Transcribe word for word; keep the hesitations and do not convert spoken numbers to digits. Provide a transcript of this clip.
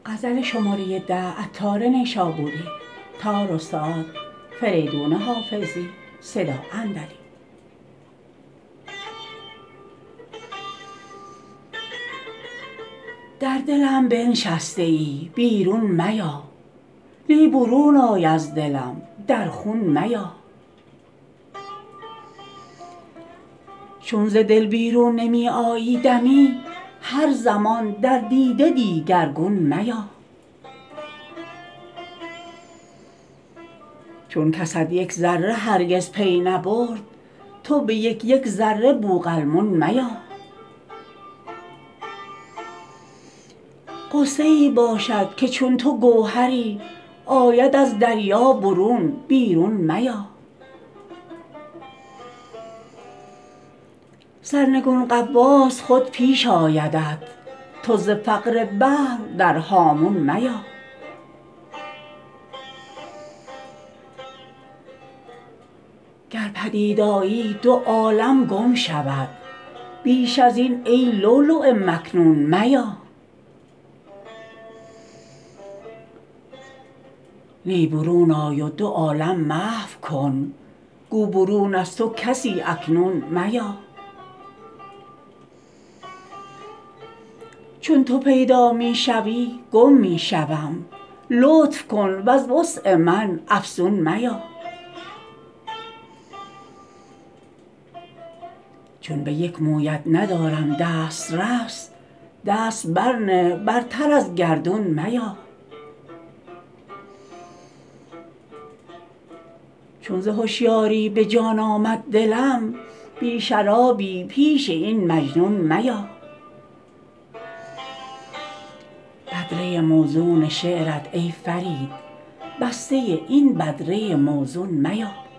در دلم بنشسته ای بیرون میا نی برون آی از دلم در خون میا چون ز دل بیرون نمی آیی دمی هر زمان در دیده دیگرگون میا چون کست یک ذره هرگز پی نبرد تو به یک یک ذره بوقلمون میا غصه ای باشد که چون تو گوهری آید از دریا برون بیرون میا سرنگون غواص خود پیش آیدت تو ز فقر بحر در هامون میا گر پدید آیی دو عالم گم شود بیش ازین ای لؤلؤ مکنون میا نی برون آی و دو عالم محو کن گو برون از تو کسی اکنون میا چون تو پیدا می شوی گم می شوم لطف کن وز وسع من افزون میا چون به یک مویت ندارم دسترس دست برنه برتر از گردون میا چون ز هشیاری به جان آمد دلم بی شرابی پیش این مجنون میا بدره موزون شعرت ای فرید بسته این بدره موزون میا